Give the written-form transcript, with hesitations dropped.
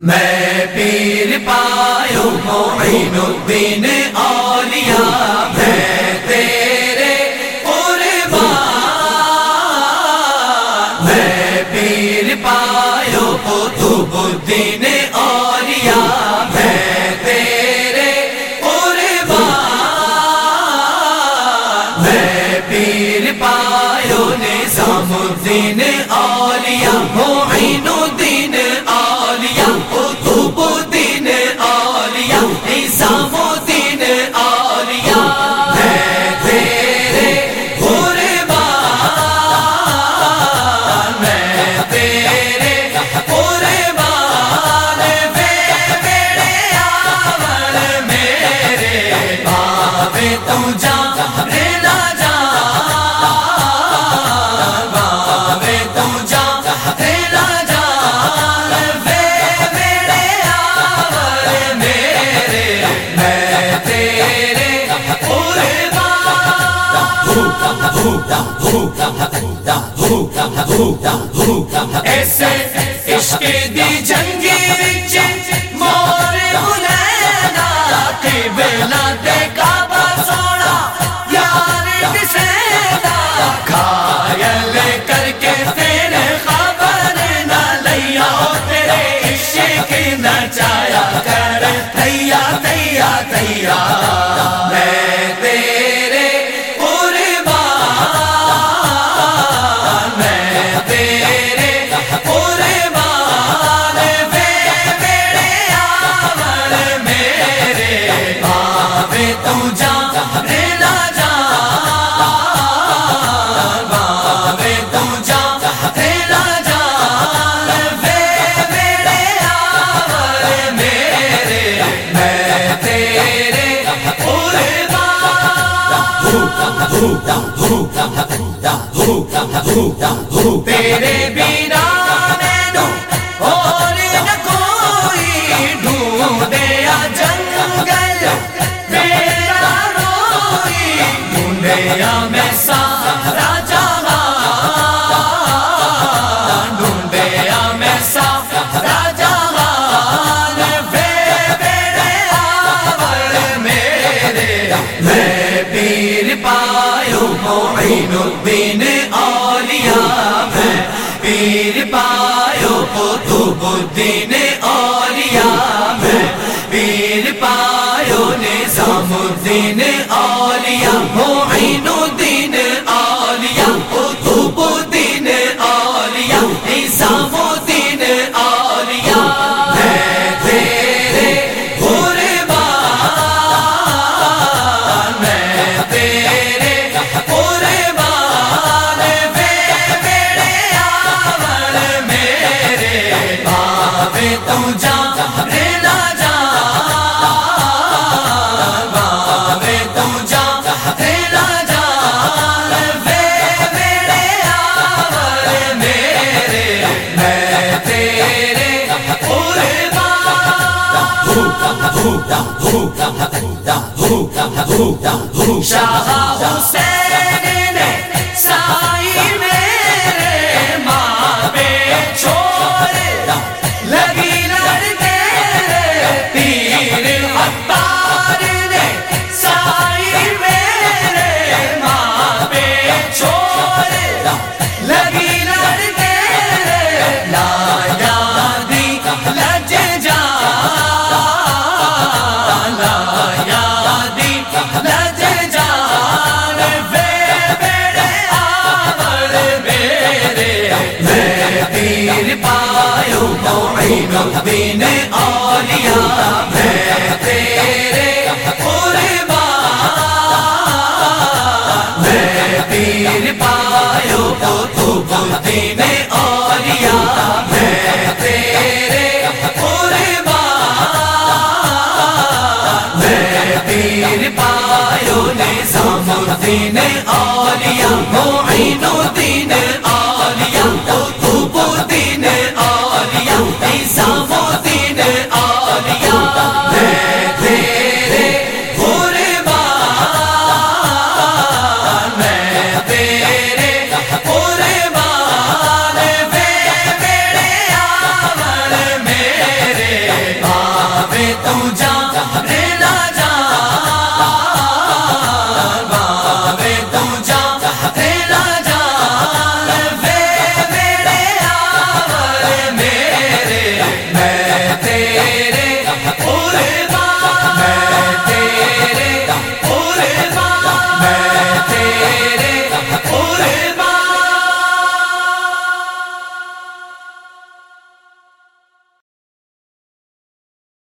میں پیر پایو معین الدین اولیاء میں تیرے قربان، میں پیر پایو قطب الدین اولیاء میں تیرے قربان، میں پیر پایو نظام الدین اولیاء معین الدین اولیاء قطب الدین اولیاء نظام الدین اولیاء میں تیرے قربان، میں تیرے قربان، میرے آمن میرے بابے تو جان نہ جان، بابے تو جان نہ جان، میرے آمن میرے میں تیرے قربان، ایسے عشق دی جنگی وچ مور بلینا قبلہ تے کعبہ سونا یار دسینا، گھائل کر کے پھر خبر نہ لیا تیرے عشق نچایا کر تھیا تھیا تھیا، میں تیرے قربان، میں تیرے قربان، میرے آمن میرے بابے تو جان نہ جان، بابے تو جان نہ جان، میرے آمن میرے میں تیرے قربان، تیرے بنا مینوں اور نہ کوئی ڈھونڈیا جنگل میرا روئی، ڈھونڈیا میں سارا جہان، ڈھونڈیا میں سارا جہان، میرے آمن میرے میں پیر پایو معین الدین اولیاء میں پیر پایو قطب الدین اولیاء میں پیر پایو نظام الدین اولیاء معین الدین اولیاء قطب الدین اولیاء نظام الدین اولیاء میں تیرے قربان، میں تیرے قربان، میرے آمن میرے بابے تو جان نہ جان، بابے تو جان نہ جان، میرے آمن میرے میں تیرے قربان، شاہ حسین نے سائی میرے ماں پہ چھوڑ لگی لڑکے، تیر عطار نے سائی میرے ماں پہ چھوڑ لگی لڑکے، لا یادی لج جان، لا یادی لج جان، میرے آمن میرے میں پیر پایو معین الدین اولیاء